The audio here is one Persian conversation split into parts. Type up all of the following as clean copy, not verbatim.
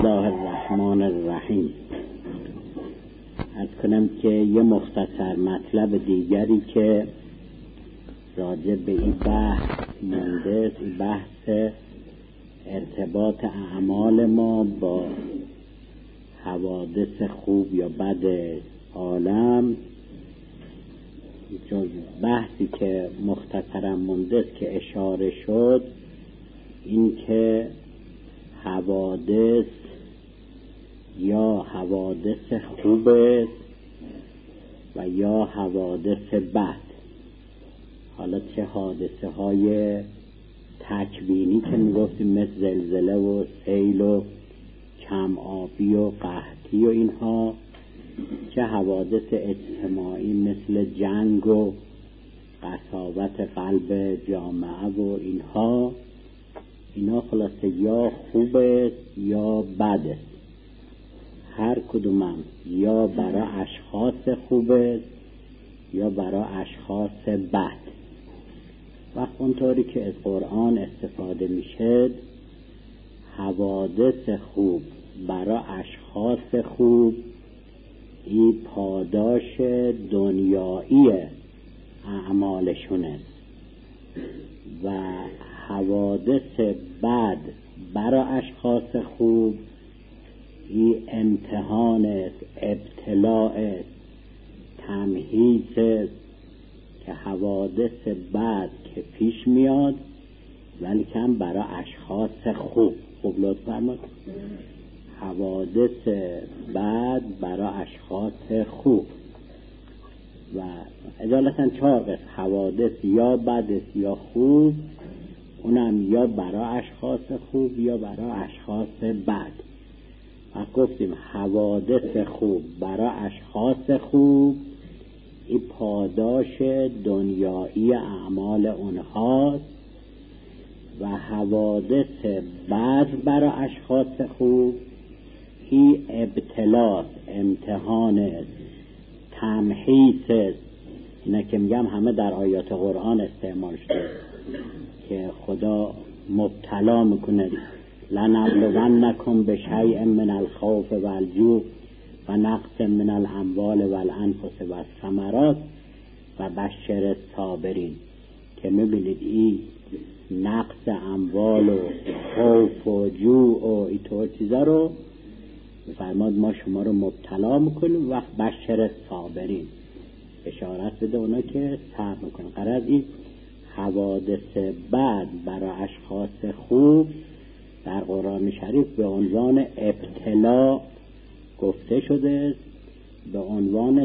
الله الرحمن الرحیم. عرض کنم که یه مختصر مطلب دیگری که راجع به این بحث مونده، این بحث ارتباط اعمال ما با حوادث خوب یا بد عالم، جز بحثی که مختصرا مونده که اشاره شد این که حوادث یا حوادث خوب و یا حوادث بد. حالا چه حادثه های تکوینی که میگفتیم مثل زلزله و سیل و کم آبی و قحطی و اینها، چه حوادث اجتماعی مثل جنگ و قساوت قلب جامعه و اینا خلاصه یا خوب یا بد. هر کدومم یا برای اشخاص خوب یا برای اشخاص بد. وقت اونطوری که از قرآن استفاده میشه، حوادث خوب برای اشخاص خوب این پاداش دنیایی اعمالشونه و حوادث بد برای اشخاص خوب این امتحان ابتلاء تمهیز که حوادث بد که پیش میاد ولی کم برای اشخاص خوب لطف فرمایید. حوادث بد برای اشخاص خوب و اجالتا 4 قسم حوادث یا بد یا خوب، اونم یا برای اشخاص خوب یا برای اشخاص بد. و گفتیم حوادث خوب برای اشخاص خوب این پاداش دنیایی اعمال اونهاست و حوادث بد برای اشخاص خوب این ابتلاء امتحان تمحیص. اینا که میگم همه در آیات قرآن استعمال شده که خدا مبتلا میکنه لنبلونکم بشیء من الخوف والجوع و نقص من الاموال والانفس والثمرات و بشر الصابرین، که میبینید این نقص اموال و خوف و جوع و اینطور چیزا رو فرماد ما شما رو مبتلا میکنیم و بشر الصابرین، اشارت بده اونا که صبر میکنن. قرار این حوادث بد برای اشخاص خوب در قرآن شریف به عنوان ابتلا گفته شده، به عنوان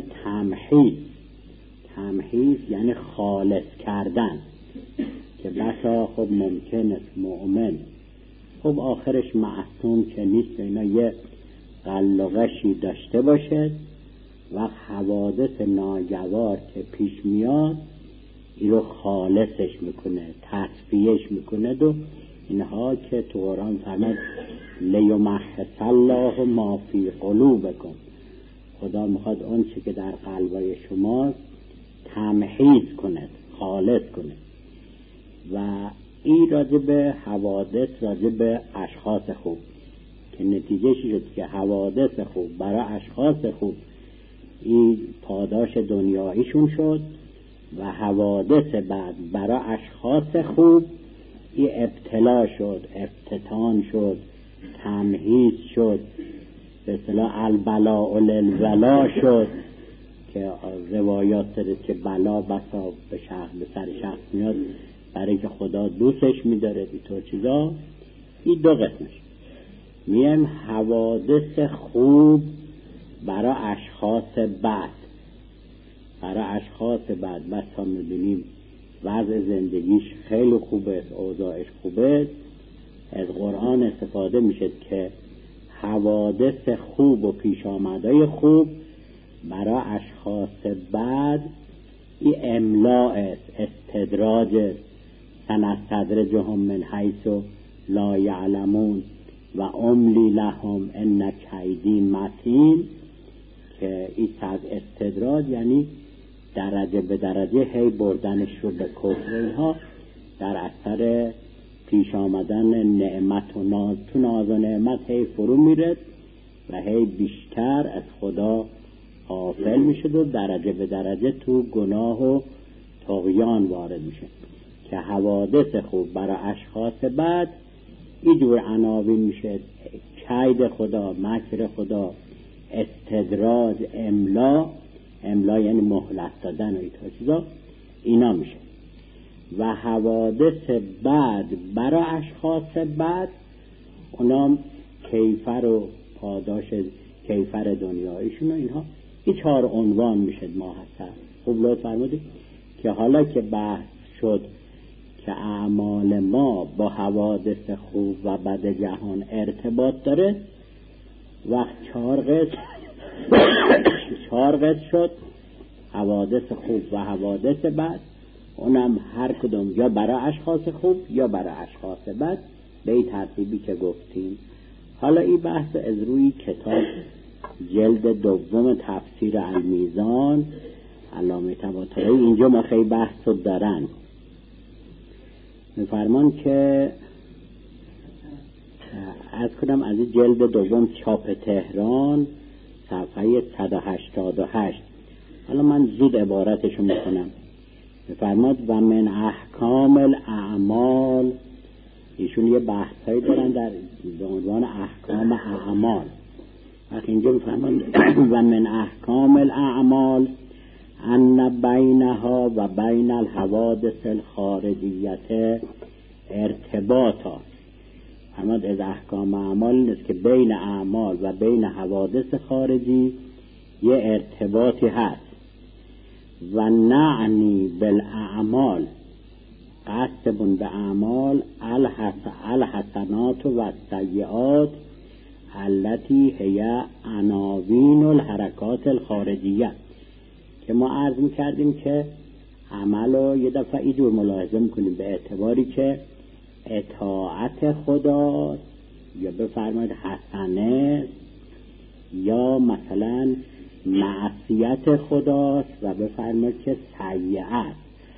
تمحیص یعنی خالص کردن، که بسا خب ممکن است مؤمن خب آخرش معصوم که نیست، اینا یه قلقشی داشته باشه و حوادث ناگوار که پیش میاد این رو خالصش میکنه، تصفیهش میکنه و اینها که تو قرآن فرمود لیمحص الله ما فی قلوبکم، خدا میخواد اون چی که در قلبای شما تمحیص کنه، خالص کنه. و این راجع به حوادث، راجع به اشخاص خوب، که نتیجه شد که حوادث خوب برای اشخاص خوب این پاداش دنیاییشون شد و حوادث بعد برای اشخاص خوب این ابتلا شد، افتتان شد، تمهیز شد، به اصطلاح البلاء للولا شد، که روایات داره که بلا بسا به سر شخص میاد برای که خدا دوستش میداره اینطور چیزا. این 2 قسمش. میایم حوادث خوب برای اشخاص بد. برای اشخاص بد بسا میبینیم وضع زندگیش خیلی خوبه، اوضاعش خوبه، از قرآن استفاده میشه که حوادث خوب و پیش آمدهای خوب برای اشخاص بد این املاء استدراج سنستدرجهم من حیث لا یعلمون و املی لهم ان کیدی متین، که این استدراج یعنی درجه به درجه هی بردنش رو به کفر، اینها در اثر پیش آمدن نعمت و ناز، تو ناز و نعمت هی فرو میرد و هی بیشتر از خدا غافل میشد و درجه به درجه تو گناه و طغیان وارد میشه که حوادث خوب برای اشخاص بعد اینجور عناوین میشه: کید خدا، مکر خدا، استدراج، املا یعنی مهلت دادن و این چیزا، اینا میشه. و حوادث بعد برای اشخاص بعد اونا کیفر و پاداش کیفر دنیایشون و اینها، این 4 عنوان میشه ماحصل. خوب لطف فرمودید که حالا که بحث شد که اعمال ما با حوادث خوب و بد جهان ارتباط داره، وقت 4 قسم شد: حوادث خوب و حوادث بد، اونم هر کدوم یا برای اشخاص خوب یا برای اشخاص بد، به این ترتیبی که گفتیم. حالا این بحث از روی کتاب جلد 2 تفسیر المیزان علامه طباطبایی اینجا ما خیلی بحث دارن. میفرمان که از کنم از جلد 2 چاپ تهران صفحه 188. حالا من زود عبارتشو میکنم. میفرماد: و من احکام الاعمال، ایشون یه بحثایی دارن در عنوان احکام اعمال. وقتی اینجا میفرماد و من احکام الاعمال ان بینها و بین الحوادث الخارجیت ارتباطا. فرماد از احکام اعمال نیست که بین اعمال و بین حوادث خارجی یه ارتباطی هست. و نعنی بالاعمال، قصدمون به اعمال الحسنات و السیئات التي هي عناوین الحرکات الخارجیه، که ما عرض میکردیم که عمل رو یه دفعه اینجور ملاحظه میکنیم به اعتباری که اطاعت خدا یا بفرمایید حسنه یا مثلا معصیت خداست و بفرمایید که سیئت،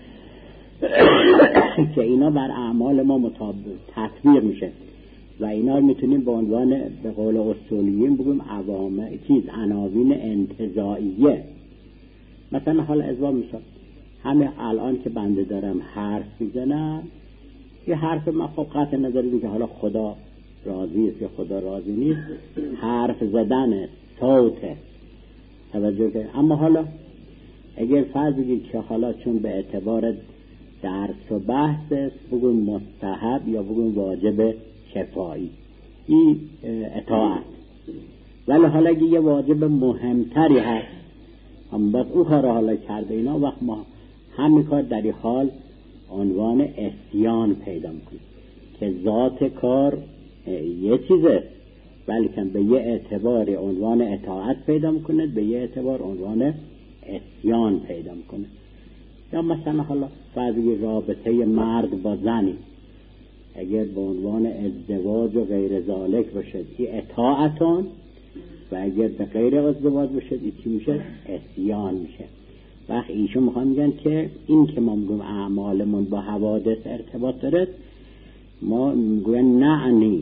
که اینا بر اعمال ما تطبیق میشه و اینا رو میتونیم به عنوان به قول اصولیین بگیم عناوین انتزاعیه. مثلا حالا ازوا میشه همه الان که بنده دارم حرف میزنم، یه حرف من خب قطع نظری که حالا خدا راضی است یا خدا راضی نیست، حرف زدن صوته توجه کنید. اما حالا اگر فرض بگید که حالا چون به اعتبار درس و بحث است بگیم مستحب یا بگیم واجب کفایی، این اطاعت. ولی حالا اگه یه واجب مهمتری هست هم باز او کار حالا کرده اینا، وقت ما همین کار در این حال عنوان عصیان پیدا میکنیم که ذات کار یه چیزه بلکه به یه اعتبار عنوان اطاعت پیدا میکنه، به یه اعتبار عنوان عصیان پیدا میکنه. یا مثلا حالا فرضی رابطه مرد با زنی اگر به عنوان ازدواج و غیر ذالک باشد این اطاعتان، و اگر به غیر ازدواج باشد این چی میشه؟ عصیان میشه. وقت ایشون میخوان میگن که این که ما میگویم اعمالمون با حوادث ارتباط داره، ما میگویم نعنی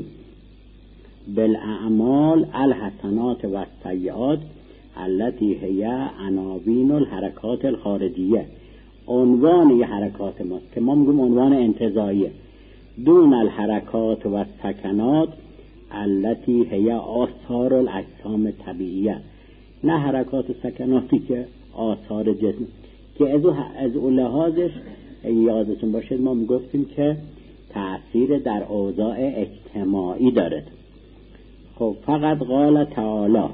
بالاعمال الحسنات و السیئات التي هي عناوین الحرکات الخارجیه، عنوان یه حرکات ماست که ما میگویم عنوان انتزاعیه، دون الحرکات و السکنات التي هي آثار الاجسام طبیعیه، نه حرکات و سکناتی که آثار جسم، که از اون لحاظش یادتون باشید ما میگفتیم که تأثیر در اوضاع اجتماعی داره. خب فقط قال تعالی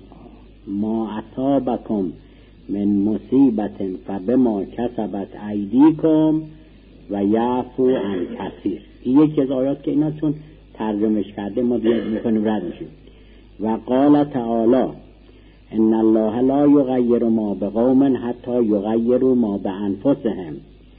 ما اصابکم من مصیبت فبما کسبت ایدیکم و یعفو عن کثیر. این یکی از آیات که اینا چون ترجمهش کرده ما دیگه میکنیم رد میشیم. و قال تعالی ان الله لا یغیر ما بقوم حتی یغیروا ما بانفسهم.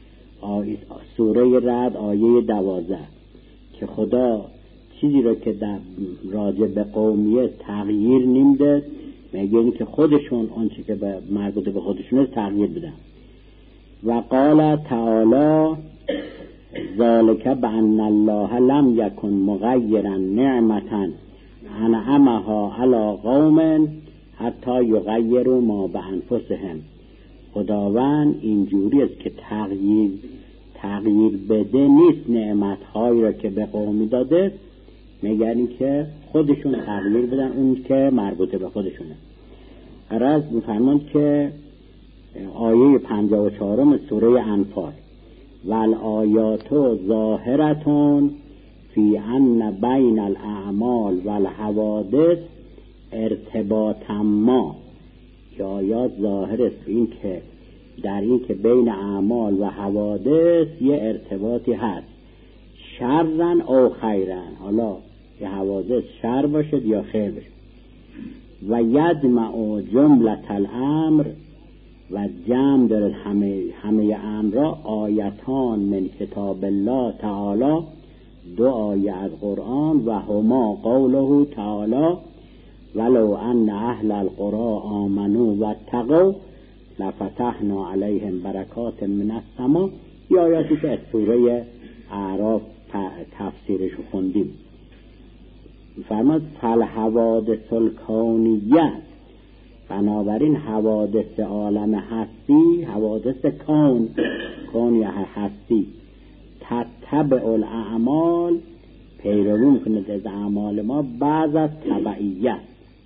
سوره رعد آیه 12 که خدا چیزی رو که در راجع به قومیه تغییر نمیده مگر اینکه خودشون آنچه که به مربوط به خودشون تغییر بدن. و قال تعالی ذالک بأن الله لم یکن مغیرا نعمتا انعمها علی قوم حتی یغیروا ما بانفسهم. خداوند اینجوری است که تغییر بده نیست نعمتهایی را که به قومی داده مگر اینکه خودشون تغییر بدن اون که مربوط به خودشونه. قرار می‌فرماند که آیه 54 سوره انفال والآیات ظاهرة فی ان بین الاعمال والحوادث ارتباطا ما، که آیات ظاهر است در این که بین اعمال و حوادث یه ارتباطی هست، شرن او خیرن، حالا یه حوادث شر باشد یا خیر باشد. و یجمع جملة الامر، و جمع دارد همه امر را، آیتان من کتاب الله تعالی، 2 آیه از قرآن، و هما قوله تعالی ولو ان اهل القرى آمنوا واتقوا لفتحنا علیهم برکات من السماء. این آیاتی که از سوره اعراف تفسیرش خوندیم. فرماد فالحوادث الکونیه، بنابراین حوادث عالم هستی، حوادث کون یا هستی، تتبع الاعمال، پیروی میکنه از اعمال ما، بعض از تبعیت.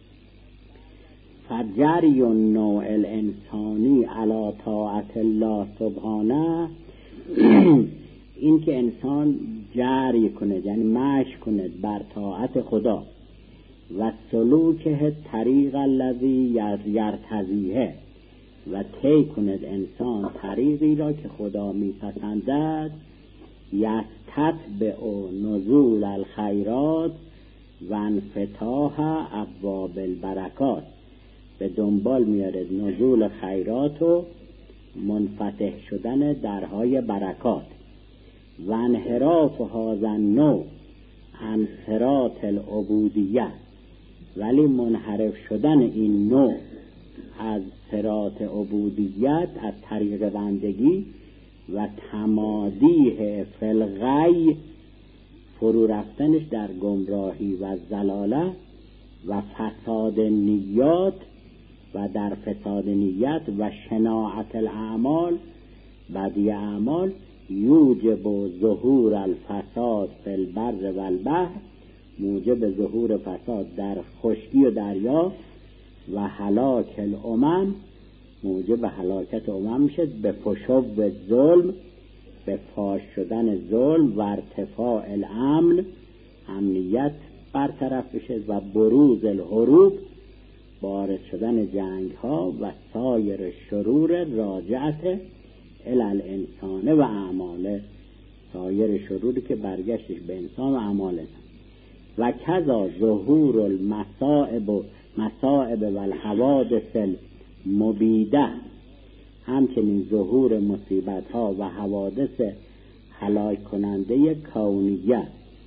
فجری النوع الانسانی علی طاعت الله سبحانه، این که انسان جری کنه یعنی مشی کنه بر طاعت خدا، و سلوکه طریق الذی یرتضیه، و طی کند انسان طریقی را که خدا میپسندد، یستتبع نزول الخیرات و انفتاح ابواب البرکات، به دنبال میاره نزول خیرات و منفتح شدن درهای برکات. و انحراف هذا النوع عن صراط العبودیه، ولی منحرف شدن این نوع از صراط عبودیت، از طریق بندگی، و تمادیه فی الغی، فرو رفتنش در گمراهی و ضلاله، و فساد نیات، و در فساد نیت، و شناعت الاعمال، بدی اعمال، یوجب ظهور الفساد فی البر و البحر، موجب ظهور فساد در خشکی و دریا، و هلاک الامم، موجب هلاکت امم میشه، به فشو ظلم، به فاش شدن ظلم، و ارتفاع الامن، امنیت برطرف بشه، و بروز الحروب، بارز شدن جنگ ها، و سایر شرور راجعت الی الانسان و اعمال، سایر شروری که برگشتش به انسان و اعمال انسان. و کذا ظهور المصائب و الحوادث المبیده، همچنین ظهور مصیبت ها و حوادث هلاک کننده کونیه،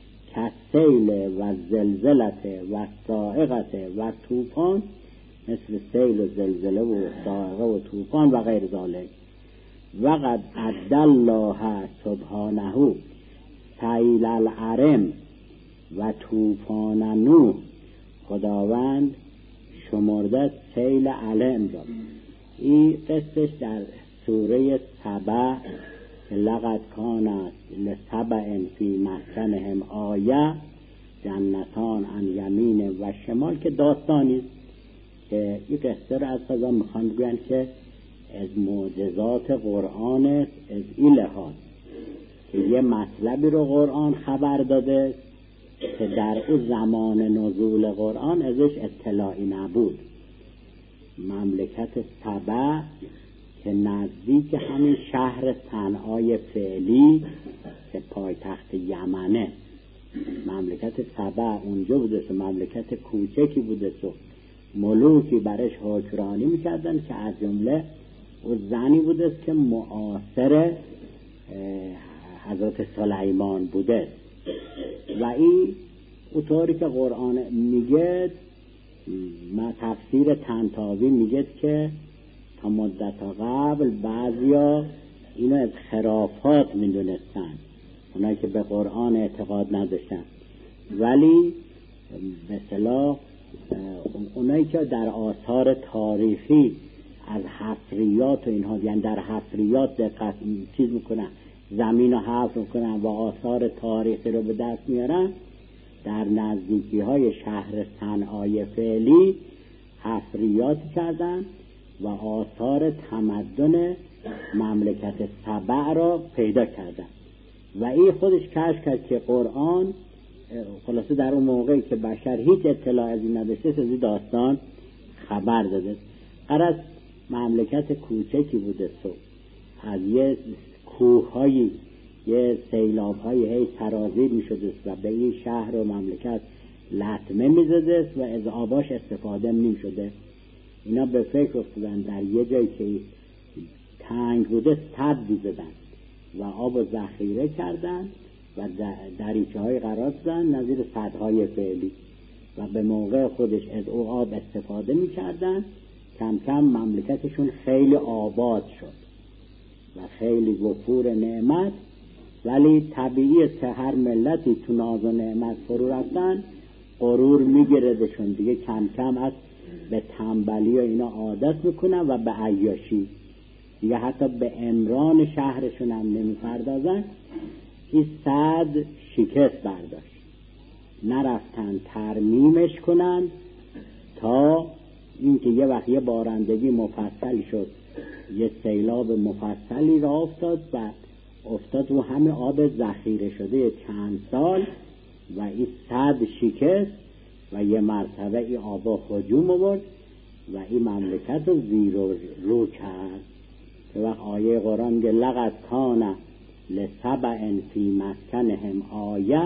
کسیل و زلزلت و صاعقت و طوفان، مثل سیل و زلزله و صاعقه و طوفان و غیر ذالک. وقد عد الله سبحانه سیل العرم و طوفان نوح، خداوند شمرده سیل علم را. این قصهش در سوره سبع، لقد کانت لسبع فی مسکنهم آیه جنتان عن یمین و شمال، که داستانی که این قصه را از خدا میخوان بگن که از معجزات قرآن است، از این لحاظ که یه مطلبی رو قرآن خبر داده که در اون زمان نزول قرآن ازش اطلاعی نبود. مملکت سبع که نزدیک همین شهر صنعای فعلی که پایتخت یمنه، مملکت سبع اونجا بوده و مملکت کوچکی بوده و ملوکی برش حکمرانی میکردن که از جمله او زنی بوده که معاصر حضرت سلیمان بوده. و این اونطوری که قرآن میگه، تفسیر طنطاوی میگه که تا مدت قبل بعضیا اینو از خرافات میدونستن اونایی که به قرآن اعتقاد نداشتن، ولی به اصطلاح اونایی که در آثار تاریخی از حفریات و اینها، یعنی در حفریات دقت چیز میکنن، زمین رو حفر میکنن و آثار تاریخی رو به دست میارن، در نزدیکی های شهر صنعای فعلی حفریات کردن و آثار تمدن مملکت سبع را پیدا کردن و این خودش کشف کرد که قرآن خلاصه در اون موقعی که بشر هیچ اطلاع از این نداشته از این داستان خبر داده. از مملکت کوچکی بوده، از یه کوه‌هایی یه سیلاب‌هایی هی سرازیر می‌شده و به این شهر و مملکت لطمه می‌زده و از آباش استفاده نمی‌شده. اینا به فکر افتادن در یه جایی که تنگ بوده سد زدن و آب ذخیره کردن و دریچه‌های قرار دادن نظیر سدهای فعلی و به موقع خودش از او آب استفاده می‌کردن. کم کم مملکتشون خیلی آباد شد و خیلی وفور نعمت، ولی طبیعی است که هر ملتی تو ناز و نعمت فرو رفتن غرور میگیردشون دیگه، کم کم از به تنبلی و اینا عادت میکنن و به عیاشی دیگه حتی به عمران شهرشون هم نمیپردازن. این سد شکست برداشت، نرفتن ترمیمش کنن تا اینکه یه وقت یه بارندگی مفصل شد، یه سیلاب مفصلی را افتاد و همه آب ذخیره شده چند سال و این سد شکست و یه مرتبه این آبا هجوم آورد و این مملکت رو زیر و رو کرد. که وقت آیه قرآن میگه لقد کان لسبع فی مسکنهم آیه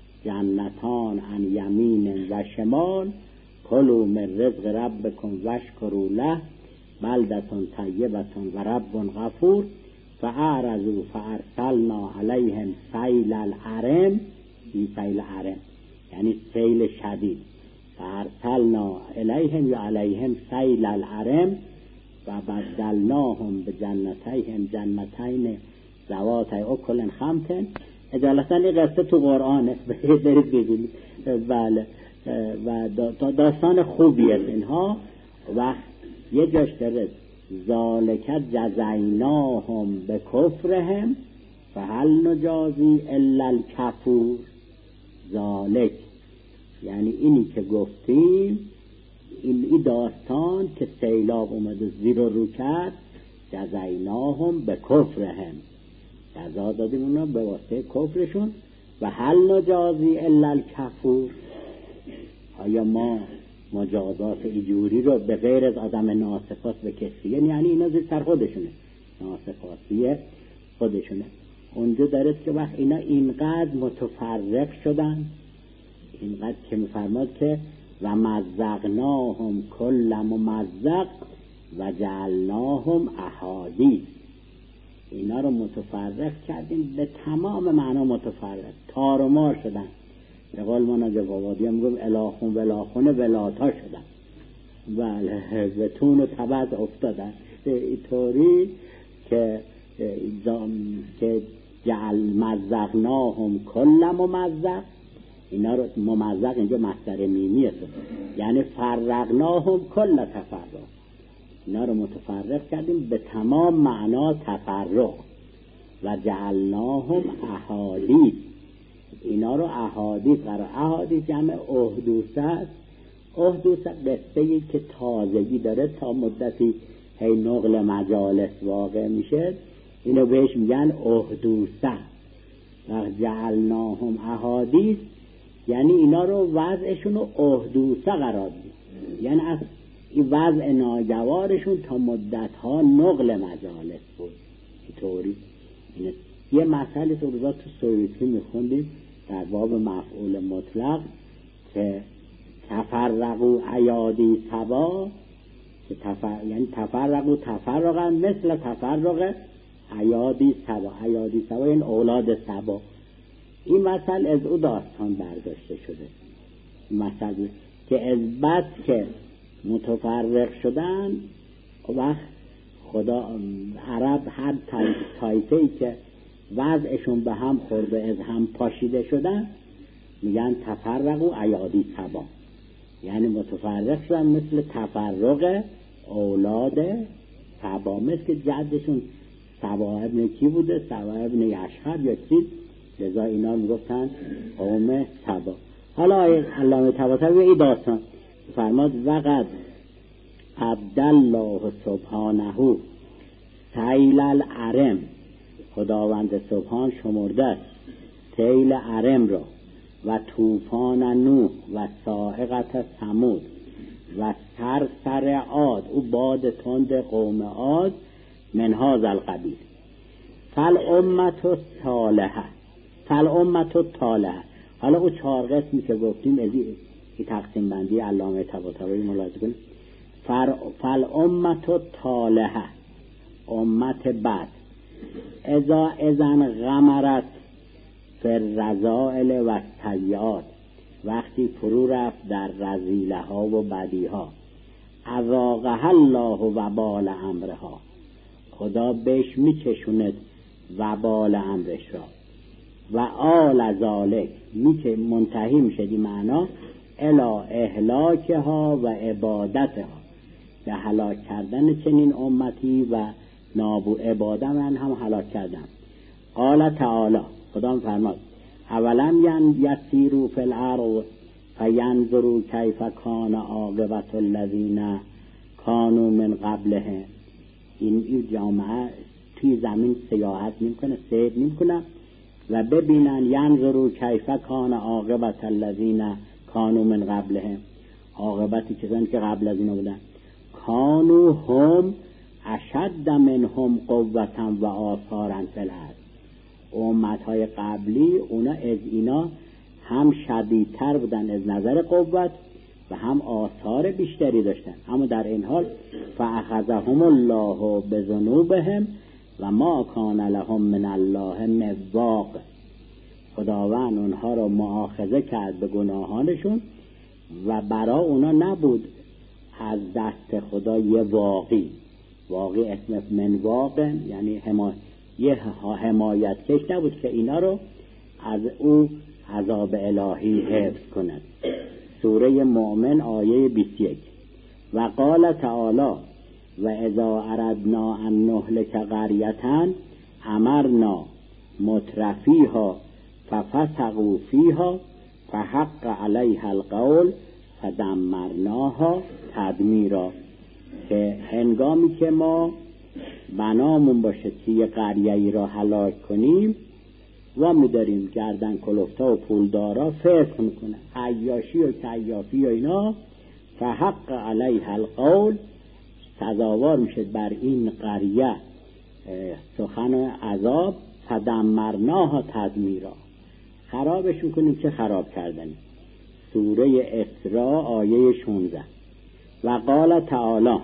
جنتان عن یمین و شمال کلوا من رزق ربکم واشکروا له بلدة طیبة و رب غفور فاعرضوا فارسلنا علیهم سیل العرم. این سیل عرم یعنی سیل شدید. فارسلنا علیهم یا علیهم سیل العرم و بدلناهم بجنتیهم جنتین ذوات اکل خمط. اجالتا این قصه تو قرآنه، برید ببینید. بله و داستان خوبی است اینها. و یه جاش داره ذالک جزیناهم بکفرهم فهل نجازی الا الکفور. ذالک یعنی اینی که گفتیم، این داستان که سیلاب اومد و زیر و رو کرد، جزیناهم بکفرهم، جزا دادیم اونا به واسطه کفرشون. و هل نجازی الا الکفور، آیا ما مجازات ایجوری رو به غیر از آدم ناسپاس به کسی، یعنی اینا زیر سر خودشونه، ناسپاسی خودشونه. اونجا داره که وقت اینا اینقدر متفرق شدن، اینقدر که میفرماد که و مزقناهم کل ممزق و جعلناهم احادیث، اینا رو متفرق کردیم به تمام معنا متفرق، تار و مار شدن. به قول ما نجوابادی هم گفت الاخون ولاخون ولاتا شدن، بله به تون و تبز افتادن. اینطوری که جعل مزقناهم کل ممزق، اینا رو ممزق اینجا مصدر میمی است، یعنی فرقناهم کل تفرق، اینا رو متفرق کردیم به تمام معنا تفرق. و جعلناهم احادیث، اینا رو احادیث قرار. احادیث جمع احدوث است. احدوث قصه‌ای که تازگی داره تا مدتی هی نقل مجالس واقع میشه، اینو بهش میگن احدوثه. و جعلناهم احادیث یعنی اینا رو وضعشون رو احدوثه قرار دید، یعنی از این وضع ناگوارشون تا مدتها نقل مجالس بود. اینطوری یه مسئله تو روزا تو سویتی میخوندیم در باب مفعول مطلق که تفرقوا ایادی سبا، که یعنی تفرقوا تفرقا مثل تفرق ایادی سبا. ایادی سبا این اولاد سبا. این مسئله از او داستان برداشته شده، مسئله که از بس که متفرق شدن وقت خدا عرب هر طایفه‌ای که وضعشون به هم خورده از هم پاشیده شدن، میگن تفرقوا ایادی سبا، یعنی متفرق شدن مثل تفرق اولاد سبا، مثل جدشون سبا ابن کی بوده؟ سبا ابن یشهر یا چی؟ لذا اینا میگفتن قوم سبا. حالا علامه طباطبایی این داستان فرماد وقد عبدالله سبحانه سیل العرم، خداوند سبحان شمرده است سیل عرم را و طوفان نوح و صاعقه ثمود و سرسر عاد، او باد تند قوم عاد، من هذا القبیل. فالامة الصالحه. حالا او 4 قسمی که گفتیم از این تقسیم بندی علامه طباطبایی ملاحظه کنید. فالامة الصالحه، امت بعد، اذن غمرت فی الرذائل و السیئات، وقتی فرو رفت در رذیله ها و بدی ها، اذاقها الله وبال امرها، خدا بهش میچشوند وبال امرش را، و آل ذالک، منتهی میشه این معنا الی اهلاکها و عبادتها، به هلاک کردن چنین امتی و عبادت من هم هلاک کردن. قال تعالی، خدا فرماد اولم یسیروا فی الارض فینظروا کیف کان عاقبة الذین کانوا من قبلهم، این جامعه توی زمین سیاحت نمیکنه، سیر نمیکنه و ببینن ینظروا کیف کان عاقبة الذین کانوا من قبلهم، عاقبتی کسانی که قبل از اینا بودن، کانوا هم اشد منهم قوة و آثارا فی الارض، امتهای قبلی اونا از اینا هم شدیدتر بودن از نظر قوت و هم آثار بیشتری داشتن، اما در این حال فاخذهم الله بذنوبهم و ما کان لهم من الله مواق، خداوند اونها را مؤاخذه کرد به گناهانشون و برای اونا نبود از دست خدا یه واقی اسم من واق، یعنی یه حمایت کش نبود که اینا رو از او عذاب الهی حفظ کند. سوره مؤمن آیه 21. و قال تعالی و اذا اردنا ان نهلك قریة امرنا مترفیها ففسقوا فیها فحق علیها القول فدمرناها تدمیرا، که هنگامی که ما بنامون باشه که یه قریه‌ای را هلاک کنیم و می‌داریم گردن کلفتا و پولدارا فسق میکنه، عیاشی و کیافی و اینا، فحق علیها القول، سزاوار میشه بر این قریه سخن عذاب، فدمرناها تدمیرا، خرابش میکنیم چه خراب کردنی. سوره اسراء آیه 16. و قال تعالی،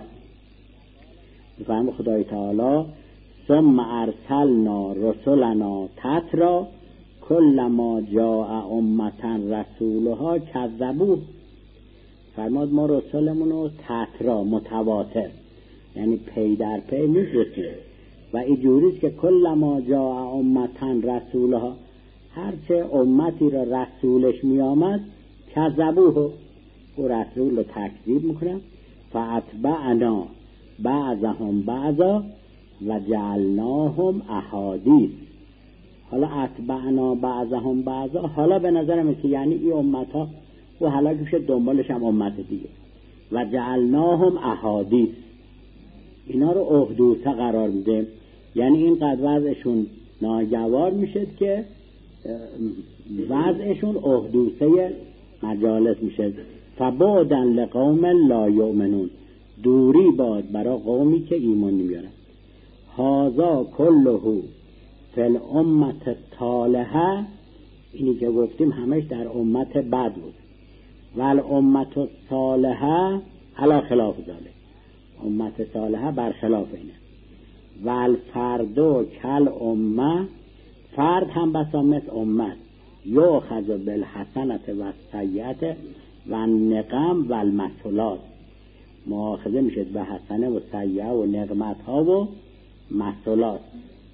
بفرمه خدای تعالی ثم ارسلنا رسلنا تترا کلما جاء امة رسولها کذبوه، فرماد ما رسولمون رو تترا متواتر، یعنی پی در پی میفرستیم و اینجوریست که کلما جاء امة رسولها، هرچه امتی را رسولش میآمد کذبوه، او رسول رو تکذیب میکنن، فاتبعنا بعضهم بعضا و جعلناهم احادیث. حالا اتبعنا بعضهم بعضا، حالا به نظرم که یعنی این امت ها و هلاک میشه دنبالش هم امت دیگه، و جعلناهم احادیث، اینا رو احدوثه قرار میده، یعنی این قد وضعشون ناگوار میشه که وضعشون احدوثه مجالس میشه. فبعدا لقوم لا یؤمنون، دوری باد برای قومی که ایمان نمیارن. هذا کله فی الامة الصالحه، اینی که گفتیم همش در امت بد بود. و الامة الصالحه علی خلاف ذلک، امت صالحه برخلاف اینه. و الفرد کل امه، فرد هم بسا مثل امت، یؤخذ بالحسنة و السیئة و النقم و المثلات، مؤاخذه میشه به حسنه و سیئه و نقمت ها و مثلات.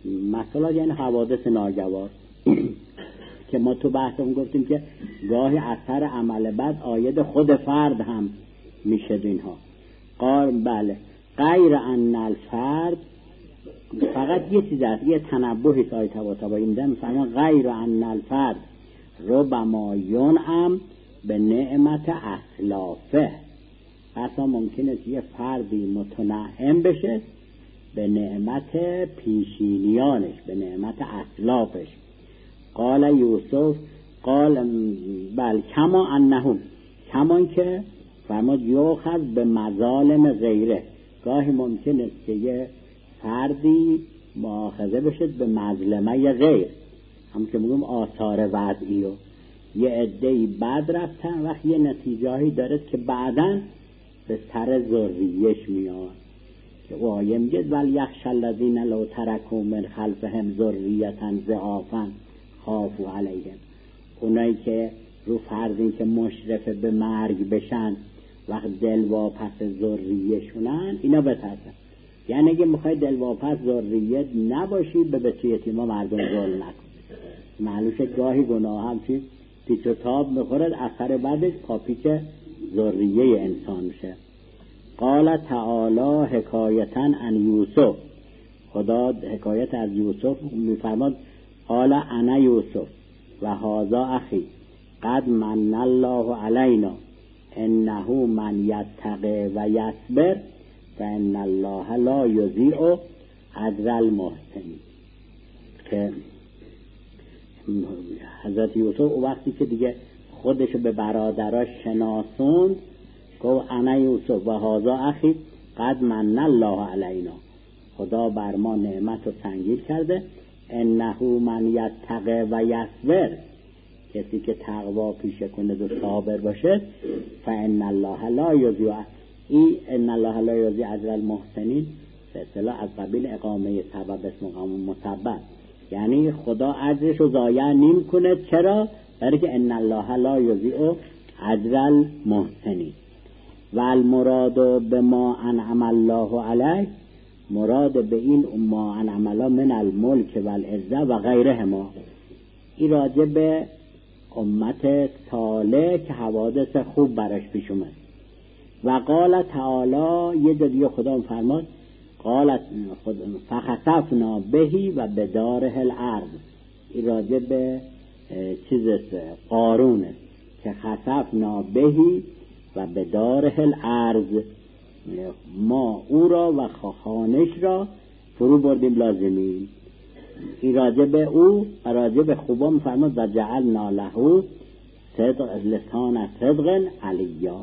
مثلا یعنی حوادث ناگوار که ما تو بحثمون گفتیم که گاهی اثر عمل بد عاید خود فرد هم میشه اینها. بله غیر ان الفرد، فقط یه چیز هست، یه تنبهی که آیت طباطبایی میدن، مثلا غیر ان الفرد ربما ینعم به نعمت اسلافه، اصلا ممکنه یه فردی متنعم بشه به نعمت پیشینیانش، به نعمت اسلافش. قال یوسف قال بل کما انهم، کمان که فرمود یوخذ به مظالم غیره، گاهی ممکنه که یه فردی مؤاخذه بشه به مظلمه غیر، هم که میگم آثار وضعی و یه عده‌ای بد رفتن وقت یه نتیجه‌ای داره که بعداً به سر ذریه‌اش میاد که او آیه میگه ول یخشى الذین لو ترکوا من خلفهم ذریة ضعافا خافوا علیهم، اونایی که رو فرض که مشرف به مرگ بشن وقت دلواپس ذریه‌شونن اینا بترسن. یعنی اگه میخوای دلواپس ذریه نباشی به بچه یتیما مردم ظلم نکن، معلومه گاهی گناه هم چی پیچ و تاب میخورد، اثر بعدش پاپیچ ذریه انسان میشه. قال تعالی حکایتا عن یوسف، خدا حکایت از یوسف میفرماد قال انا یوسف و هذا اخی قد من الله علینا انه من یتقی و یصبر فان الله لا یضیع اجر المحسنین. که حضرت یوسف وقتی که دیگه خودشو به برادراش شناسوند گفت انا یوسف و هذا اخی قد من الله علینا، خدا بر ما نعمت رو سنگین کرده، انه من یتقی و یصبر، کسی که تقوا پیشه کنه و صابر باشه، فان الله لا یضیع، ان الله لا یضیع اجر المحسنین به اصطلاح از قبیل اقامه سبب اسم مقام مسبب، یعنی خدا اجرش رو ضایع نمی‌کنه. چرا؟ برای که ان الله لا یضیع اجر المحسنین. و المراد به ما انعم الله علیه، مراد به این ما انعم الله من الملک و العزه و غیرهما، این راجع به امت صالح که حوادث خوب براش پیش اومد. و قال تعالی، یه جا خدا فرماد قالت فخسفنا بهی و بداره الارض، این راجع به قارونه که خسفنا بهی و بداره الارض، ما او را و خانش را فرو بردیم لازمین. این راجع به او و راجع به خوبا میفرماد و جعلنا له لسان صدق علیا.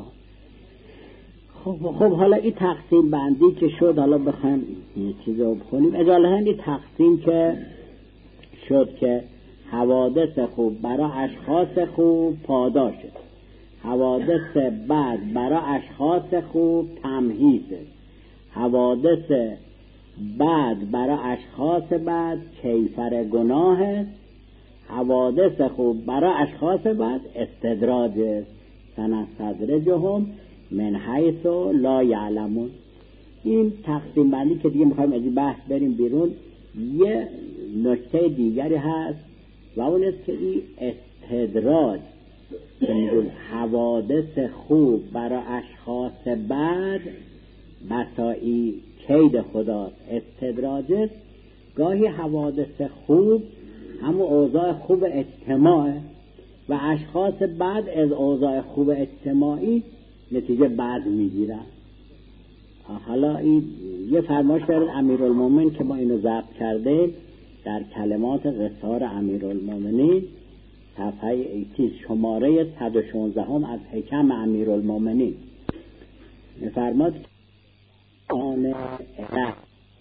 خب حالا این تقسیم بندی که شد، حالا بخوایم چیز رو بخونیم اجالتا این تقسیم که شد که حوادث خوب برای اشخاص خوب پاداشه، حوادث بد برای اشخاص خوب تمهیزه، حوادث بد برای اشخاص بد کیفر گناهه، حوادث خوب برای اشخاص بد استدراجه، سنستدرجهم من حیث لا یعلمون. این تقسیم بندی که دیگه میخوایم از این بحث بریم بیرون، یه نکته دیگری هست و اون است که این استدراج که میگون حوادث خوب برای اشخاص بد بسایی کید خداست، استدراجه. گاهی حوادث خوب همون اوضاع خوب اجتماعه و اشخاص بد از اوضاع خوب اجتماعی نتیجه بد میگیرن. حالا این یه فرمایش داره امیرالمومنین که ما اینو ضبط کرده در کلمات قصار امیرالمومنین، صفحه شماره 116 از حکم امیرالمومنین میفرماد آن اله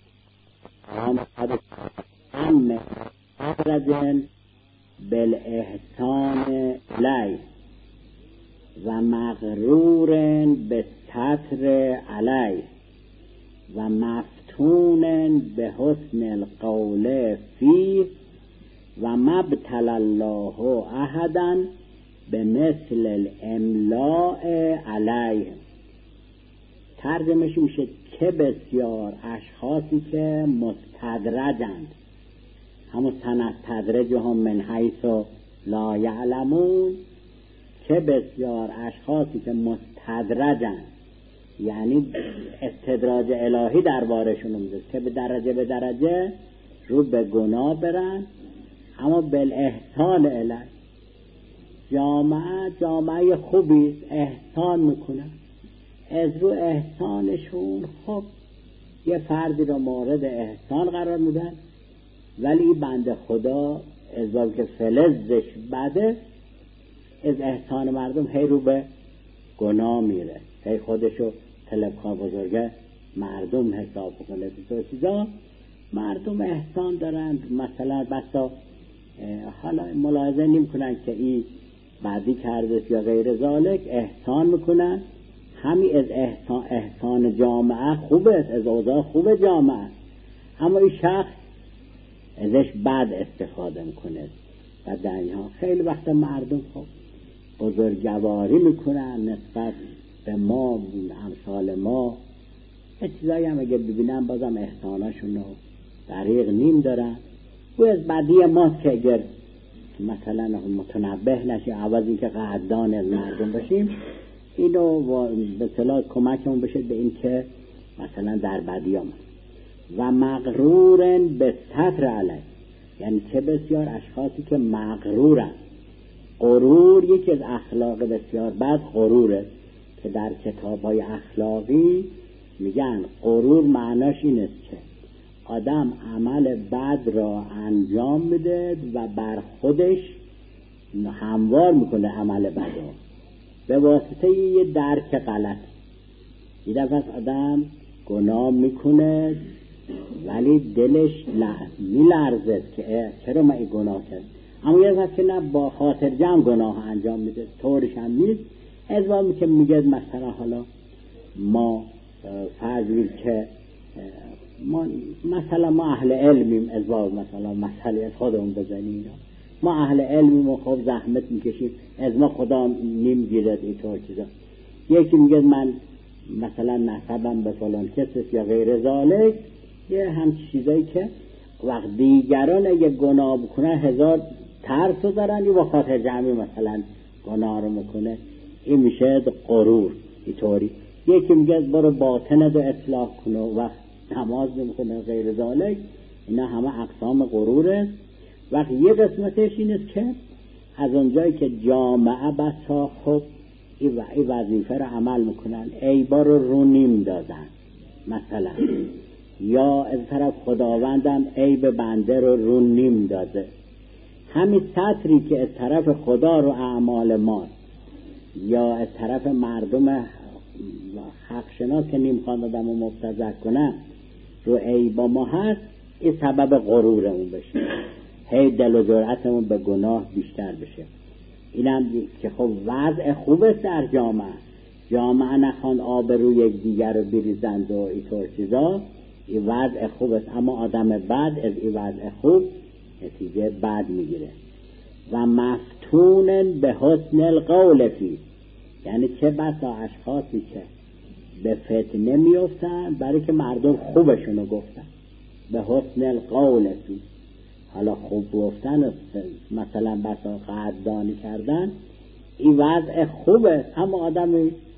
ام رجن بالاحسان الی و مغرور به ستر علی و مفتون به حسن القول فی و مبتل الله احدا به مثل الاملاء علیه. ترجمهش میشه که بسیار اشخاصی که مستدرجند، همون سنستدرجهم من حیث لا یعلمون، چه بسیار اشخاصی که مستدرجن، یعنی استدراج الهی دربارشون میده که به درجه رو به گناه برن، اما بالاحسان الهی. جامعه خوبی احسان میکنن، از رو احسانشون خب یه فردی رو مورد احسان قرار میدن، ولی بنده خدا از که فلزش بده، از احسان مردم هی رو به گناه میره، هی خودشو طلبکار بزرگه مردم حساب کنه. تو چیزا مردم احسان دارن، مثلا بسا حالا ملاحظه نمی کنن که این بعدی کرده یا غیر ذالک، احسان میکنن. همین از احسان جامعه خوبه، از اوضاع خوب جامعه، اما این شخص ازش بد استفاده میکنه. و در اینها خیلی وقت مردم خب بزرگواری میکنن نسبت به ما، امثال ما، یه چیزایی هم اگه ببینن بازم احساناشون رو دریغ نیم دارن. و از بدی ماست که اگر مثلا متنبه نشیم، عوض این که قدردان از مردم باشیم، اینو به صلاح کمکمون بشه به این که مثلا در بدی هم و مغرورن به ستر علیه، یعنی چه بسیار اشخاصی که مغرورن. غرور یکی از اخلاق بسیار بد غروره که در کتاب‌های اخلاقی میگن غرور معناش این است که آدم عمل بد را انجام میده و بر خودش هموار میکنه عمل بد را به واسطه یه درک غلط. یه دفعه آدم گناه میکنه ولی دلش میلرزه که چرا من این گناه کردم، اما یه دفعه که نه، با خاطر جمع گناه انجام میده، طورش هم نیست. از وامی که میگه مثلا حالا ما فرضیم که ما اهل علمیم، از وامی مثلا مسئله از خودمون بزنیم، ما اهل علمیم و خب زحمت میکشیم، از ما خدا نمیگیرد اینطور چیزا. یکی میگه من مثلا نسبم به فلان کسی یا غیر ذالک، یه همچین چیزایی که وقت دیگران اگه گناه بکنه هزار ترس رو دارن، یا با خاطر جمعی مثلا گناه رو میکنه، این میشه غرور. اینطوری یکی میگه برو باطنت رو اصلاح کنه و نماز نمیکنه غیر ذالک، اینا همه اقسام غروره. وقت یه قسمتش این است که از اونجایی که جامعه بسا خب این وظیفه رو عمل میکنن، عیبا رو نیم دادن مثلا، یا از طرف خداوندم عیب بنده رو نیم داده. همین سطری که از طرف خدا رو اعمال ما یا از طرف مردم حق شناس که نیم خوان آدم رو مبتذل کنن رو عیبا ما هست، این سبب غرورمون بشه، هی دل و جرأتمون به گناه بیشتر بشه. اینم که خب وضع خوب است در جامعه نخوان آب روی یک دیگر رو بریزند و اینطور چیزا، این وضع خوب است، اما آدم بد از این وضع خوب نتیجه بد میگیره. و مفتونن به حسن القول فی، یعنی چه بسا اشخاصی که به فتنه میفتن برای که مردم خوبشونو گفتن، به حسن القول فی، حالا خوب گفتن مثلا بسا قدردانی کردن، این وضع خوبه، اما آدم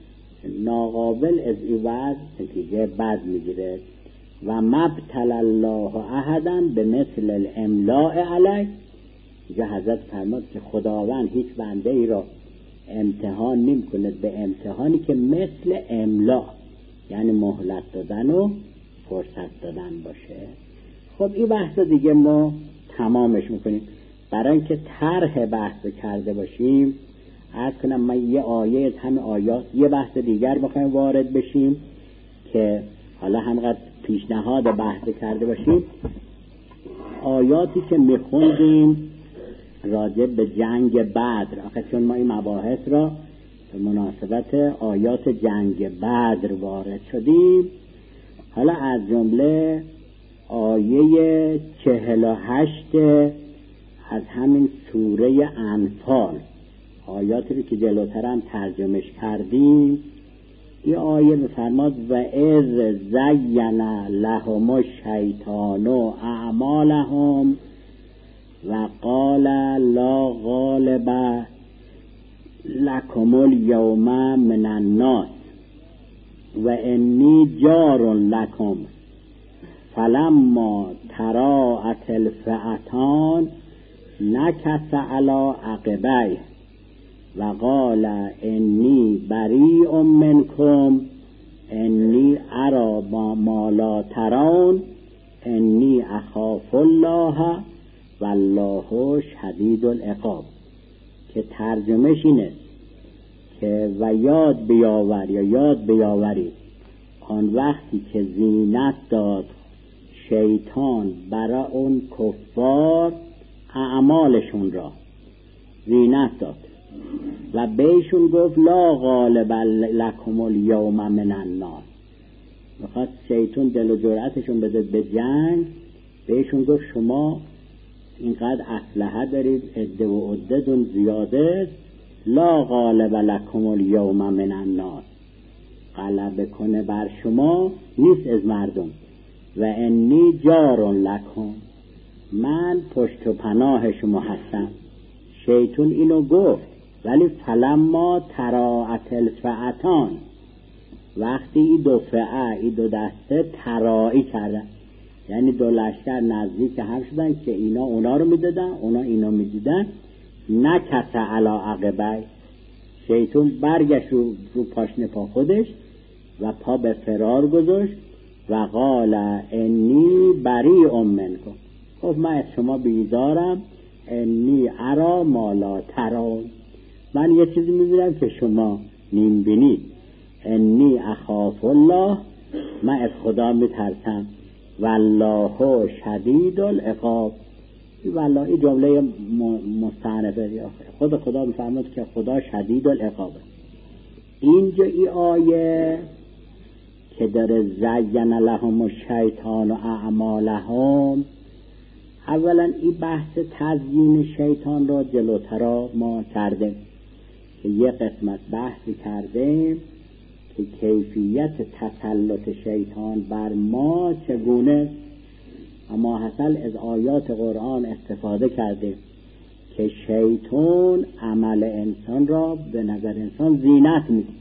ناقابل از این وضع نتیجه بد میگیره. و مبتل الله احدا به مثل الاملاء علیه، جا حضرت فرمود که خداوند هیچ بنده ای را امتحان نمی کند به امتحانی که مثل املاء، یعنی مهلت دادن و فرصت دادن باشه. خب این بحث دیگه ما تمامش میکنیم. برای اینکه طرح بحث کرده باشیم عرض کنم من یه آیه از همه آیات یه بحث دیگر بخوایم وارد بشیم که حالا همقدر پیشنهاد بحث کرده باشیم. آیاتی که میخوندیم راجع به جنگ بدر، آخه چون ما این مباحث را به مناسبت آیات جنگ بدر وارد شدیم، حالا از جمله آیه 48 از همین سوره انفال، آیاتی رو که جلوتر هم ترجمهش کردیم، این آیه بفرماد و اذ زین لهم الشیطان اعمالهم و قال لا غالب لکم الیوم من الناس و انی جار لکم فلما تراءت الفئتان نکس علی عقبیه و قال انی بریء منکم انی اری ما لا ترون انی اخاف الله والله شدید العقاب، که ترجمهش اینه که و یاد بیاور یا یاد بیاورید آن وقتی که زینت داد شیطان برای اون کفار اعمالشون را زینت داد و بهشون گفت لا غالب لکم الیوم من الناس. میخواد شیطان دل و جرأتشون بده به جنگ، بهشون گفت شما اینقدر اسلحه دارید، عده و عدتون زیاده، لا غالب لکم الیوم من الناس، غلبه کنه بر شما نیست از مردم، و انی جار لکم، من پشت و پناه شما هستم. شیطان اینو گفت، ولی فلما تراءت الفئتان، وقتی این دو فئه، این دو دسته ترائی کردن، یعنی دو لشکر نزدیک هم شدن که اینا اونا رو میدادن، اونا اینا میدیدن، نکس علی عقبیه، شیطان برگشت رو پاشنه پا خودش و پا به فرار گذاشت و قال انی بریء منکم، گفت من از شما بیزارم، انی اری ما لا ترون، من یه چیزی میبینم که شما نیم بینید، انی اخاف الله، من از خدا میترسم، والله شدید العقاب. والله این جمله مستعنفه، خود خدا میفرماد که خدا شدید العقاب. اینجا این آیه که داره زین لهم الشیطان و اعمالهم، اولا این بحث تزیین شیطان را جلوتر ما کردیم که یه قسمت بحثی کردیم که کیفیت تسلط شیطان بر ما چگونه، اما حاصل از آیات قرآن استفاده کرده که شیطان عمل انسان را به نظر انسان زینت میده.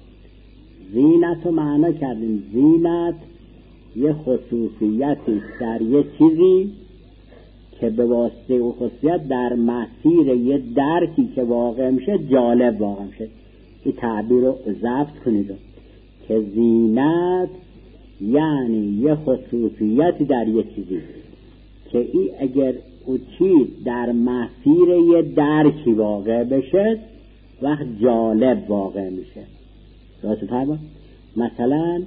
زینت رو معنا کردیم، زینت یه خصوصیتی در یه چیزی که به واسطه او خصوصیت در مسیر یه درکی که واقع میشه جالب واقع میشه. این تعبیر رو ضبط کنید که زینت یعنی یه خصوصیتی در یه چیزی که این اگر او چیز در مسیر یه درکی واقع بشه وقت جالب واقع میشه. راست فرما؟ مثلا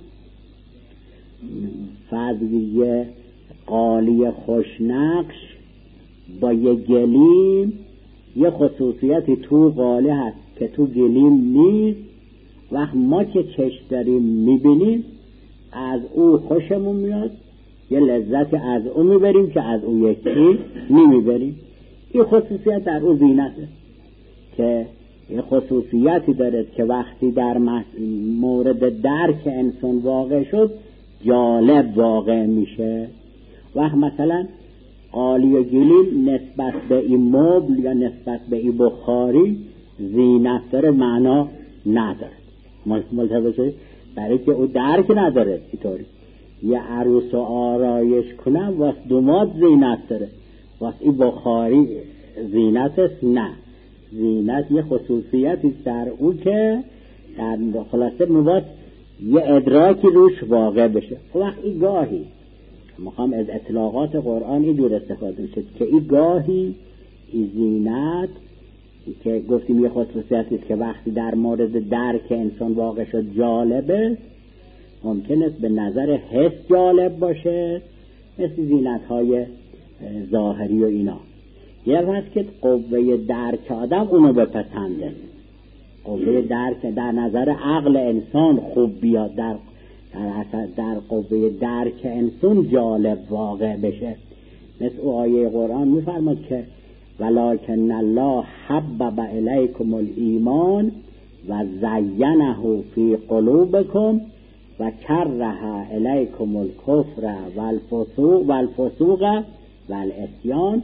فرض یه قالی خوشنقش با یه گلیم، یه خصوصیتی تو قالی هست که تو گلیم نیست، وقت ما که چشم داریم میبینیم از او خوشمون میاد، یه لذت از او میبریم که از او یکی نمیبریم. این خصوصیت در او زینته که یه خصوصیتی داره که وقتی در مورد درک انسان واقع شد جالب واقع میشه. وقت مثلا قالی و گلیم نسبت به این مبل یا نسبت به این بخاری زینت داره، معنا نداره، ملتبسه، برای که او درک نداره. اینطوری یه عروس و آرایش کنم واسه دومات زینت داره، واسه این بخاری زینت است؟ نه، زینت یه خصوصیتی در او که در خلاصه مواد یه ادراکی روش واقع بشه. وقتی گاهی میخوام از اطلاقات قرآن اینجور استفاده میشه که این گاهی این زینت که گفتیم یه خصوصیتی که وقتی در مورد درک انسان واقع شد جالبه، ممکنه به نظر حس جالب باشه، مثل زینت های ظاهری و اینا. یه وقت که قوه درک آدم اونو بپسنده، قوه درک در نظر عقل انسان خوب بیاد، در قوه درک انسان جالب واقع بشه. مثل او آیه قرآن میفرماد که ولکن الله حبب الیکم الایمان و زینه فی قلوبکم و کره الیکم الکفر والفسوق والعصیان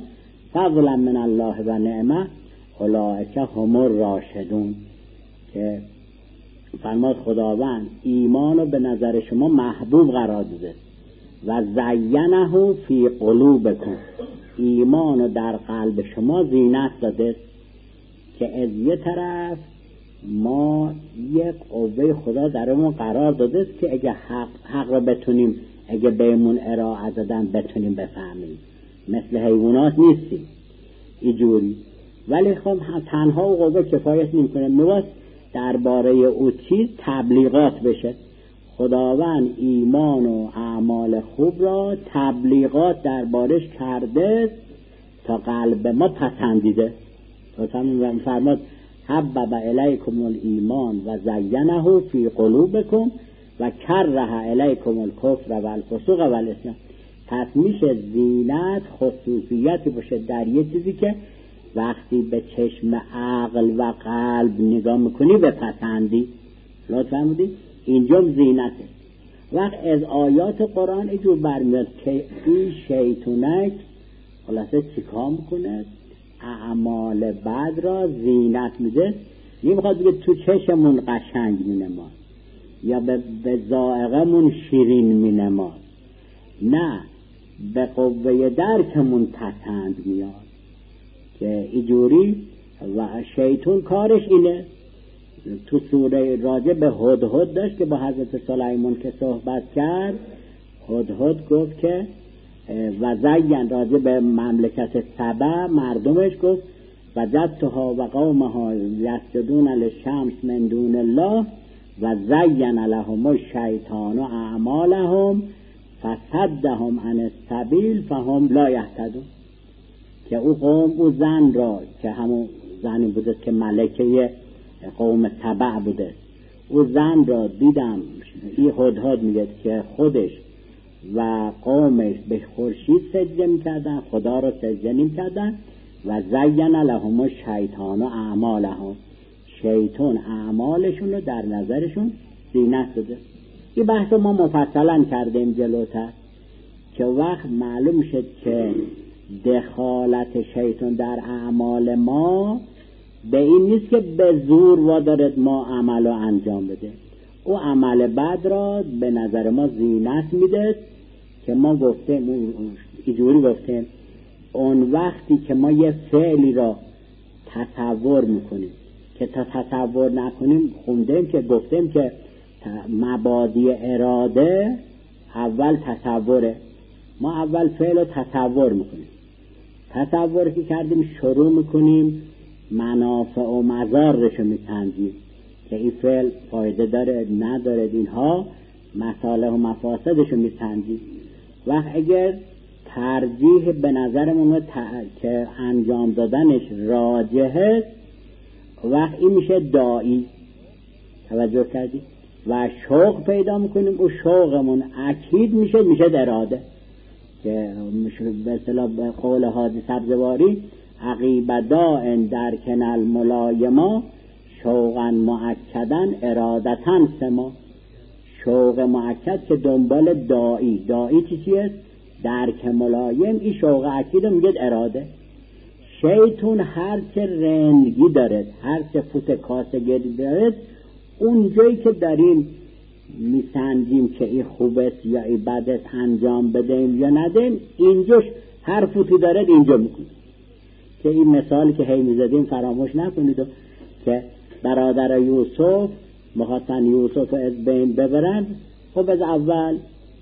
فضلا من الله و نعمه اولئک هم الراشدون، که فرماد خداوند ایمانو به نظر شما محبوب قرار داده و زینه فی قلوبکم، ایمانو در قلب شما زینت داده، که از یه طرف ما یک قوه خدا درمون قرار داده که اگه حق رو بتونیم، اگه بهمون ارائه دادن بتونیم بفهمیم، مثل حیوانات نیستیم اینجوری. ولی خب تنها قوه کفایت نمیکنه، میواست درباره او چیز تبلیغات بشه. خداوند ایمان و اعمال خوب را تبلیغات دربارش کرده تا قلب ما پسندیده. فرماد حبب الیکم الایمان و زینه فی قلوبکم و کره الیکم الکفر و الفسوق و العصیان. پس میشه زینت خصوصیتی باشه در یه چیزی که وقتی به چشم عقل و قلب نگاه میکنی بپسندی. لطفا بودی اینجا زینته. وقت از آیات قرآن اینجور برمیاد که این شیطونک خلاصه چیکار میکنه؟ اعمال بد را زینت میده. نمیخواد بگه تو چشمون قشنگ مینماد یا به ذائقمون شیرین مینماد، نه، به قوه درکمون پسند میاد. که اینجوری و شیطون کارش اینه. تو سوره راجع به هدهد داشت که با حضرت سلیمان که صحبت کرد، هدهد گفت که و زین راجع به مملکت سبع مردمش گفت وجدتها و قومها یسجدون للشمس من دون الله و زین لهم الشیطان اعمالهم فصدهم عن السبیل فهم لا یهتدون. که او قوم، او زن را که همون زنی بوده که ملکه قوم سبع بوده، او زن را دیدم، این هدهد میگه که خودش و قومش به خورشید سجده میکردن، خدا را سجده نمیکردن. و زین لهم الشیطان اعمالهم، شیطان اعمالشون رو در نظرشون زینت داده. این بحث ما مفصلا کردیم جلوتر که وقت معلوم شد که دخالت شیطان در اعمال ما به این نیست که به زور وادارد ما عمل رو انجام بده. او عمل بد را به نظر ما زینت میده که ما گفتیم، اینجوری گفتیم، اون وقتی که ما یه فعلی را تصور میکنیم که تا تصور نکنیم، خوندیم که گفتیم که مبادی اراده اول تصوره. ما اول فعل رو تصور میکنیم، تصور که کردیم شروع میکنیم منافع و مضارش رو میسنجیم که این فعل فایده داره نداره، اینها مصالح و مفاسدش رو میسنجیم. و اگر ترجیح به نظرمون که انجام دادنش راجحه، وقت این میشه داعی. توجه کردی؟ و شوق پیدا میکنیم، او شوقمون اکید میشه اراده، که به اصطلاح به قول حاجی سبزواری عقیب داء در کنال ملایما شوقا مؤکدا ارادتا سما. شوق مؤکد که دنبال داعی چیه؟ درک ملایم. این شوق اکید میگه اراده. شیطون هر چه رندگی دارد، هر چه فوت کاسگری دارد، اون جایی که داریم میسنجیم که این خوبست یا این بدست، انجام بدیم یا ندیم، اینجاش هر فوتی دارد اینجا میکنه. که این مثالی که هی میزدیم فراموش نکنید که برادر یوسف مخواستن یوسف از بین ببرن. خب از اول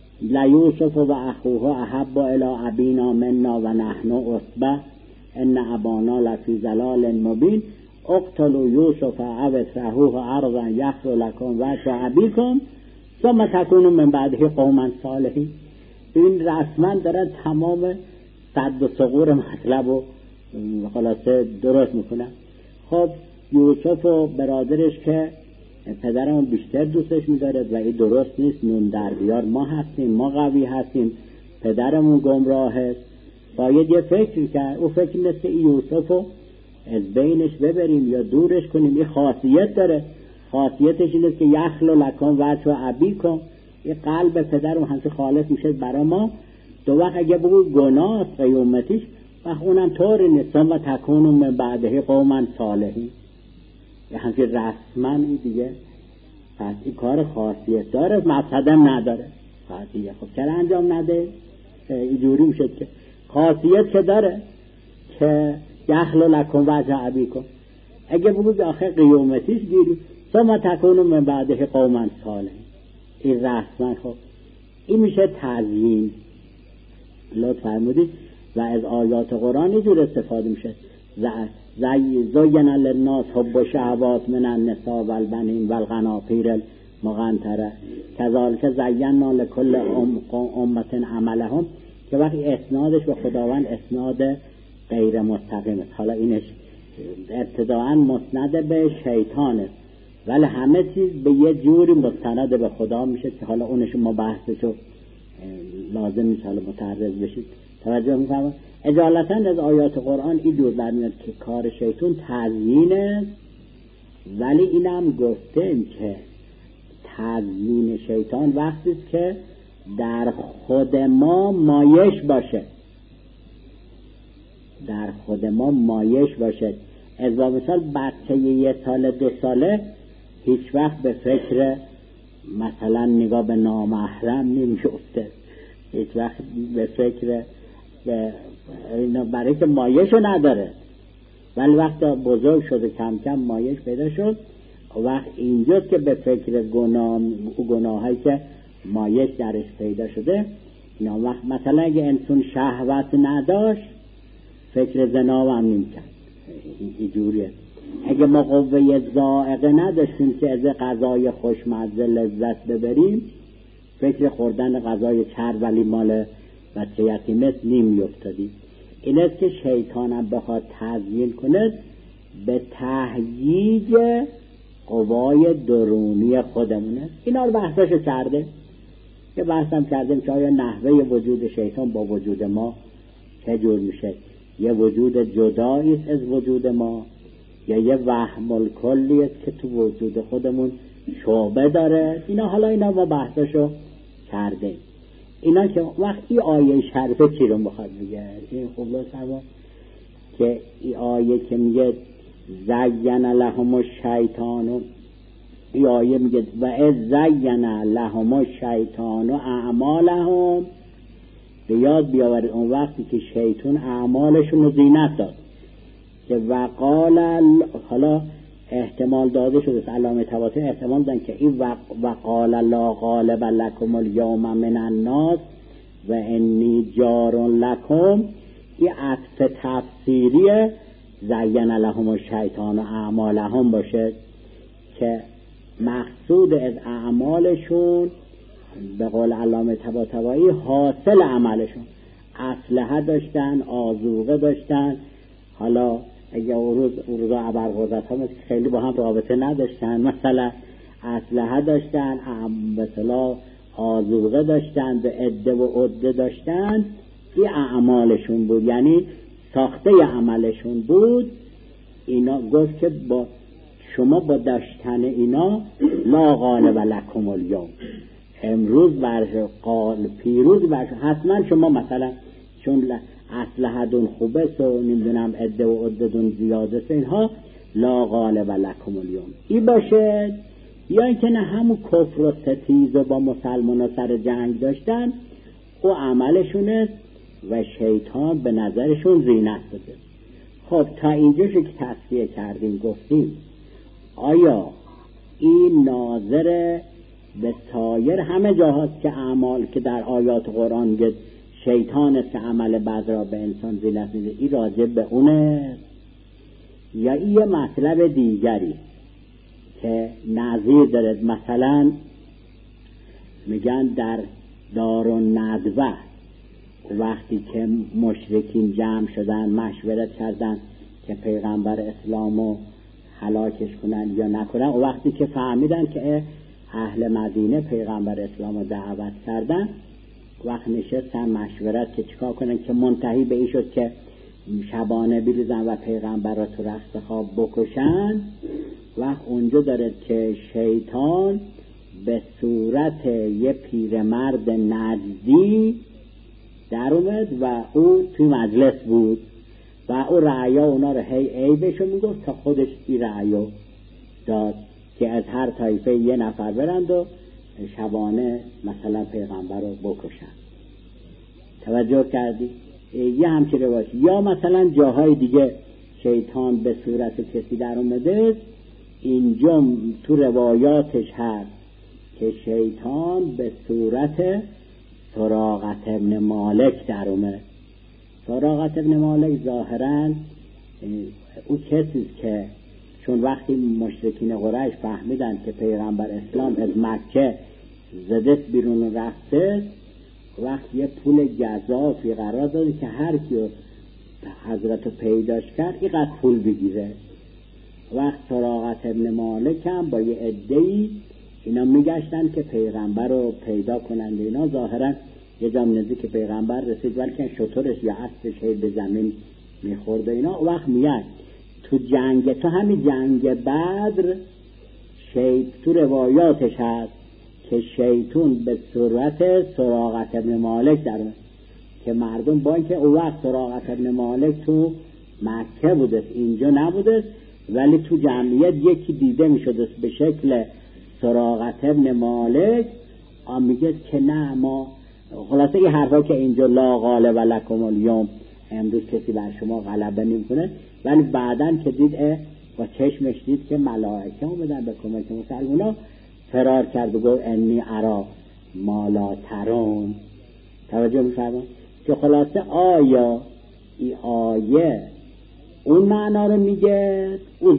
لیوسف و اخوه احب الی ابینا منا و نحن عصبه ان ابانا لفی ضلال مبین اقتلوا یوسف او اطرحوه ارضا یخل لکم وجه ابیکم ثم تکونوا من بعده قوما صالحین. این رسما دارن تمام صد و ثغور مطلب و خلاصه درست میکنن. خب یوسف و برادرش که پدرمون بیشتر دوستش می‌دارد و این درست نیست، نون در بیار ما هستیم، ما قوی هستیم، پدرمون گمراه است. باید یه فکر کرد. او فکر نیست که یوسف رو از بینش ببریم یا دورش کنیم. این خاصیت داره، خاصیتش اینه که یخلو لکن وجه ابیکم، این قلب پدرمون همچه خالص میشه برای ما. دو وقت اگه بگو گناه قیومتیش، و اونم طوری نیست ثم تکونوا من بعده قوما صالحین، یه همچین رسما دیگه پس این کار خاصیت داره، مفسدم نداره. خاصیت خب چرا انجام نده؟ اینجوری میشه که خاصیت که داره که یخلو لکم وجه ابیکم، اگه بگو آخر قیامتیش گیری ثم تکونوا من بعده قوما صالحین، این رسما خب این میشه تزیین. لطف فرمودید و از آیات قرآن اینجور استفاده میشه. زین للناس حب الشهوات من النساء والبنین والقناطیر المقنطره کذالک زینا لکل امة عملهم، که وقتی اسنادش به خداوند اسناد غیر مستقیم است. حالا اینش ابتداءً مسند به شیطانه ولی همه چیز به یه جوری مستند به خدا میشه که حالا اونش ما بحثشو لازم نیست حالا متعرض بشید. توجه میکنم اجالتا از آیات قرآن این جور برمیاد که کار شیطان تزیینه، ولی اینم گفتیم که تزیین شیطان وقتی است که در خود ما مایش باشه، در خود ما مایش باشه. از مثال بچه 1 ساله 2 ساله هیچ وقت به فکر مثلا نگاه به نامحرم نمیفته، هیچ وقت به فکر برای که مایشو نداره، ولی وقتی بزرگ شده کم کم مایش پیدا شد، وقت اینجاست که به فکر گناهایی که مایش درش پیدا شده. وقت مثلا اگه انسان شهوت نداشت فکر زنا هم نمی‌کرد، اینجوریه. اگه ما قوه ذائقه نداشتیم که از غذای خوشمزه لذت ببریم فکر خوردن غذای چرب ولی مال بچه یتیمه نمی‌افتادیم. این است که شیطان هم بخواد تزیین کنه به تهییج قوای درونی خودمونه. اینا رو بحثاشو کرده، یه بحثم کردیم که آیا نحوه وجود شیطان با وجود ما چه جور میشه، یه وجود جدایی است از وجود ما یا یه وهم الکلی است که تو وجود خودمون شعبه داره. اینا ما بحثاشو کرده. اینا که وقتی آیه شریفه چی رو میخواد بگه؟ این خوب لطفا که این آیه که میگه زین لهم الشیطان، این آیه میگه و از زین لهم الشیطان اعمالهم، به یاد بیاورید اون وقتی که شیطان اعمالشون رو زینت داد که وقال، حالا احتمال داده شده علامه تواتر احتمال دادن که این وقال لا غالب لکم الیوم من الناس و انی جار لکم، این عطف تفسیری زین لهم الشیطان اعمالهم باشه که مقصود از اعمالشون به قول علامه طباطبایی حاصل عملشون، اسلحه داشتن، آذوقه داشتن. حالا اگه روزا ابرقدرت هم خیلی با هم رابطه نداشتن، مثلا اسلحه داشتن، مثلا آذوقه داشتن، به عده و عده داشتن، این اعمالشون بود، یعنی ساخته عملشون بود. اینا گفت که با شما با داشتن اینا لا غالب لکم الیوم، امروز پیروز برش حتما شما مثلا چون اسلحه دون خوبه و نمیدونم عده و عددون زیاده اینها لا غالب لکم الیوم این باشه، یا اینکه نه همون کفر و ستیز و با مسلمان ها سر جنگ داشتن و عملشونه و شیطان به نظرشون زینت بده. خب تا اینجا که تصفیه کردیم گفتیم آیا این ناظر به سایر همه جاهاست که اعمال که در آیات قرآن میگه شیطان است که عمل بد را به انسان ذلت میده، این راجع به اونه یا این یه مطلب دیگری که نظیر داره؟ مثلا میگن در دارالندوه وقتی که مشرکین جمع شدن مشورت کردن که پیغمبر اسلامو هلاکش کنن یا نکنن، و وقتی که فهمیدن که اهل مدینه پیغمبر اسلامو دعوت کردن، وقت نشستن مشورت که چیکار کنن که منتهی به این شد که شبانه بریزن و پیغمبر را تو رخت خواب بکشن. وقت اونجا داره که شیطان به صورت یه پیرمرد نجدی در اومد و او توی مجلس بود و او رعیا اونا رو هی عیبشو میگفت تا خودش این رعیا داد که از هر طایفه یه نفر برند و شبانه مثلا پیغمبر رو بکشن. توجه کردی؟ یه همچه روایت. یا مثلا جاهای دیگه شیطان به صورت کسی در اومده، اینجا تو روایاتش هست که شیطان به صورت سراقة ابن مالک در اومد. سراقة ابن مالک ظاهراً او کسیست که چون وقتی مشرکین قریش فهمیدن که پیغمبر اسلام از مکه زدت بیرون رفته، وقت یه پول گزافی قرار داده که هر کیو حضرت پیداش کرد اینقدر پول بگیره. وقت سراقة ابن مالک هم با یه عده‌ای اینا میگشتن که پیغمبر رو پیدا کنند. اینا ظاهرا یه جام نزدیک که پیغمبر رسید ولی شطورش یا اسبش به زمین میخورد. اینا وقت میاد تو جنگ، تو همین جنگ بدر تو روایاتش هست که شیطون به صورت سراقة ابن مالک در که مردم با اینکه اون وقت سراقة ابن مالک تو مکه بوده، اینجا نبوده، ولی تو جمعیت یکی دیده میشده به شکل سراقة ابن مالک. میگه که نه، ما خلاصه این حرفا که اینجا لا غالب لکم الیوم، امروز کسی بر شما غلبه نمیکنه، ولی بعدن که دید با چشمش دید که ملائکه اومدن به کمک مسلمونا، فرار کرد و گفت انی ارا ما لا ترون. توجه می‌فرمایید که خلاصه آیا این آیه اون معنا رو میگه،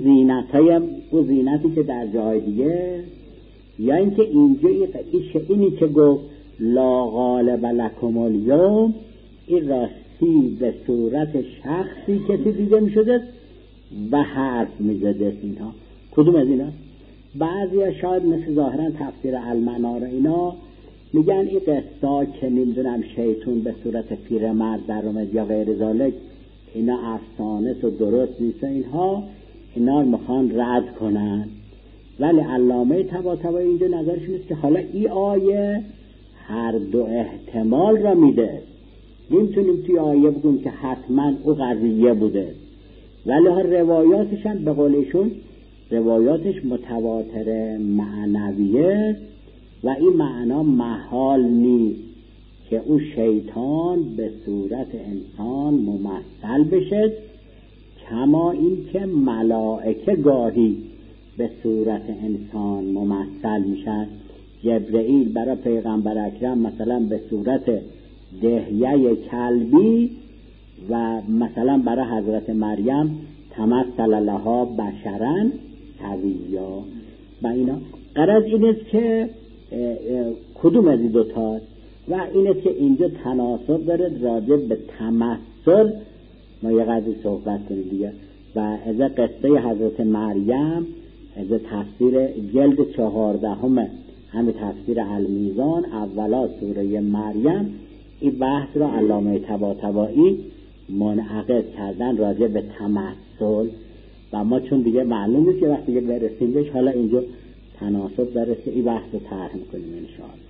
او زینتی که در جای دیگه، یا اینکه اینجا اینی که گفت لا غالب لکم الیوم این راستی به صورت شخصی کسی دیده میشده و حرف میزده. اینها کدوم از اینا؟ بعضی ها شاید مثل ظاهرا تفسیر المنار اینا میگن این قصه که نمیدونم شیطون به صورت پیرمرد در اومد یا غیر ذالک، اینا افسانه و درست نیست، اینا میخوان رد کنن. ولی علامه طباطبایی اینجا نظرش نیست که حالا این آیه هر دو احتمال را میده. نمیتونیم توی آیه بگیم که حتما او قضیه بوده، ولی ها روایاتش هم به قولشون روایاتش متواتر معنویه و این معنا محال نیست که او شیطان به صورت انسان ممثل بشه، کما این که ملائکه گاهی به صورت انسان ممثل میشن. جبرئیل برای پیغمبر اکرم مثلا به صورت دهیه کلبی و مثلا برای حضرت مریم تمثل لها بشرا سویا. و اینا غرض این است که کدوم از این دوتاست و این است که اینجا تناسب داره راجع به تمثل. ما یه قضیه صحبت کنیم دیگه. و از قصه حضرت مریم از تفسیر جلد 14 همه تفسیر المیزان اولا سوره مریم این بحث را علامه طباطبایی منعقد کردن راجع به تمثل. و ما چون دیگه معلوم نیست که وقتی برسیم بهش، حالا اینجا تناسب داره که این بحث رو طرح کنیم ان شاء الله.